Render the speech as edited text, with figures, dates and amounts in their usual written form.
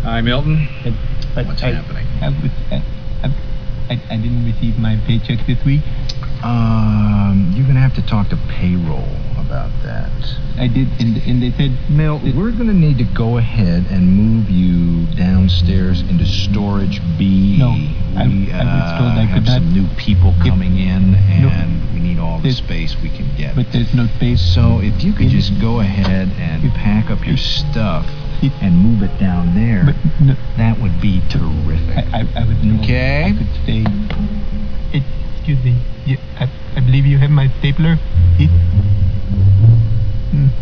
Hi, Milton. But What's happening? I didn't receive my paycheck this week. You're gonna have to talk to payroll about that. I did, and they said... Milt, we're gonna need to go ahead and move you downstairs into storage B. No, I was told I could have not... some new people coming in, and we need all the space we can get. But there's no space. So if you could just go ahead and pack up your stuff and move it down there, that would be terrific. I would know. Okay? I could stay. Excuse me. I believe you have my stapler.